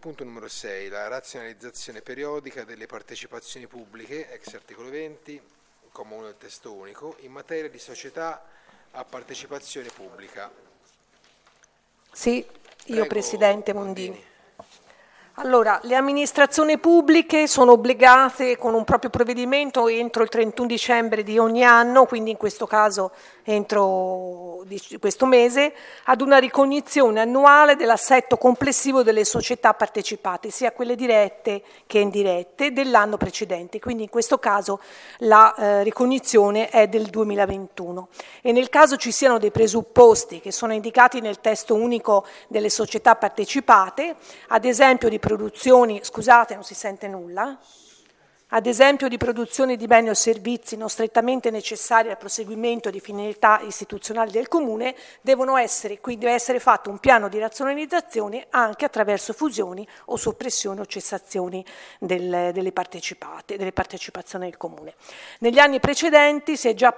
punto numero 6, la razionalizzazione periodica delle partecipazioni pubbliche, ex articolo 20, comma 1 del testo unico, in materia di società a partecipazione pubblica. Sì, Prego, Presidente Mondini. Allora, le amministrazioni pubbliche sono obbligate con un proprio provvedimento entro il 31 dicembre di ogni anno, quindi in questo caso entro questo mese, ad una ricognizione annuale dell'assetto complessivo delle società partecipate, sia quelle dirette che indirette, dell'anno precedente. Quindi in questo caso la ricognizione è del 2021. E nel caso ci siano dei presupposti che sono indicati nel testo unico delle società partecipate, ad esempio di produzioni, scusate, non si sente nulla, ad esempio di produzione di beni o servizi non strettamente necessari al proseguimento di finalità istituzionali del Comune, quindi deve essere fatto un piano di razionalizzazione anche attraverso fusioni o soppressioni o cessazioni delle partecipazioni del Comune. Negli anni precedenti si è già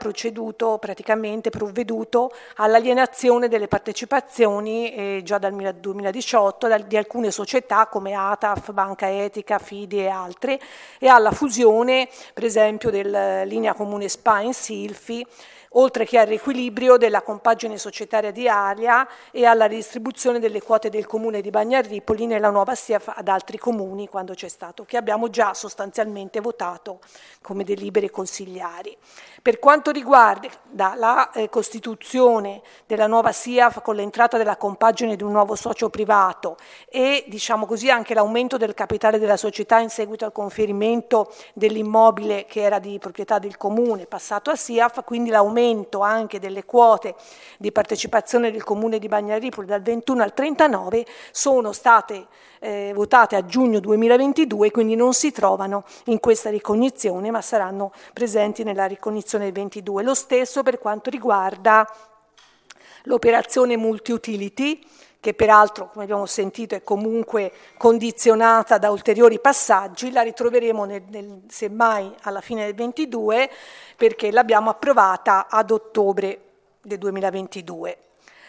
provveduto all'alienazione delle partecipazioni già dal 2018 di alcune società come ATAF, Banca Etica, Fidi e altre, e alla fusione, per esempio, della linea comune SPA in Silfi, oltre che al riequilibrio della compagine societaria di Alia e alla ridistribuzione delle quote del comune di Bagnarripoli nella nuova SIAF ad altri comuni, quando c'è stato, che abbiamo già sostanzialmente votato come delibere consigliari. Per quanto riguarda la costituzione della nuova SIAF con l'entrata della compagine di un nuovo socio privato e, diciamo così, anche l'aumento del capitale della società in seguito al conferimento dell'immobile che era di proprietà del comune passato a SIAF, quindi l'aumento anche delle quote di partecipazione del comune di Bagnarripoli dal 21 al 39 sono state votate a giugno 2022, quindi non si trovano in questa ricognizione ma saranno presenti nella ricognizione del 22. Lo stesso per quanto riguarda l'operazione multi-utility, che peraltro, come abbiamo sentito, è comunque condizionata da ulteriori passaggi. La ritroveremo semmai alla fine del 22 perché l'abbiamo approvata ad ottobre del 2022.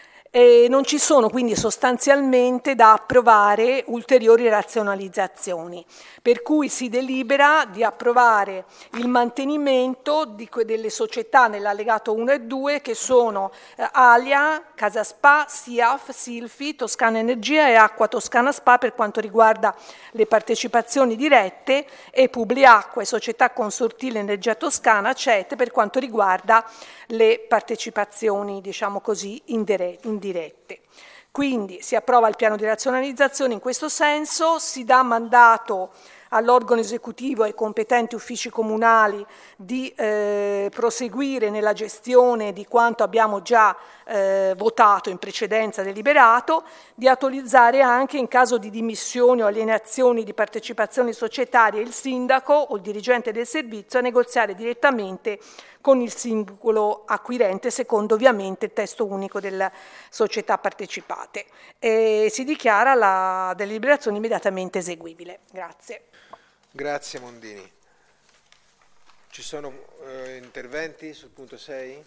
Non ci sono quindi sostanzialmente da approvare ulteriori razionalizzazioni, per cui si delibera di approvare il mantenimento delle società nell'allegato 1 e 2 che sono Alia, Casa Spa, SIAF, Silfi, Toscana Energia e Acqua Toscana Spa per quanto riguarda le partecipazioni dirette e Publiacqua e Società Consortile Energia Toscana, CET, per quanto riguarda le partecipazioni, diciamo così, indirette. Quindi si approva il piano di razionalizzazione in questo senso, si dà mandato all'organo esecutivo e ai competenti uffici comunali di proseguire nella gestione di quanto abbiamo già votato in precedenza deliberato, di autorizzare anche in caso di dimissioni o alienazioni di partecipazioni societarie il sindaco o il dirigente del servizio a negoziare direttamente con il singolo acquirente, secondo ovviamente il testo unico delle società partecipate. Si dichiara la deliberazione immediatamente eseguibile. Grazie. Grazie Mondini. Ci sono interventi sul punto 6?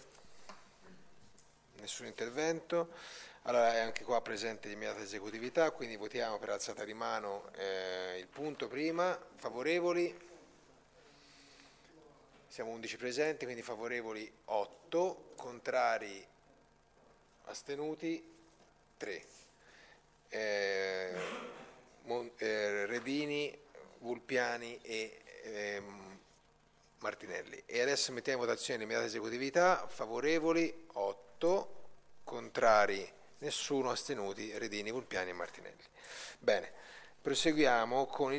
Nessun intervento. Allora è anche qua presente l'immediata esecutività, quindi votiamo per alzata di mano il punto prima. Favorevoli? Siamo 11 presenti, quindi favorevoli 8, contrari, astenuti 3. Redini, Vulpiani e Martinelli. E adesso mettiamo in votazione l'immediata esecutività. Favorevoli 8, contrari nessuno, astenuti Redini, Vulpiani e Martinelli. Bene, proseguiamo con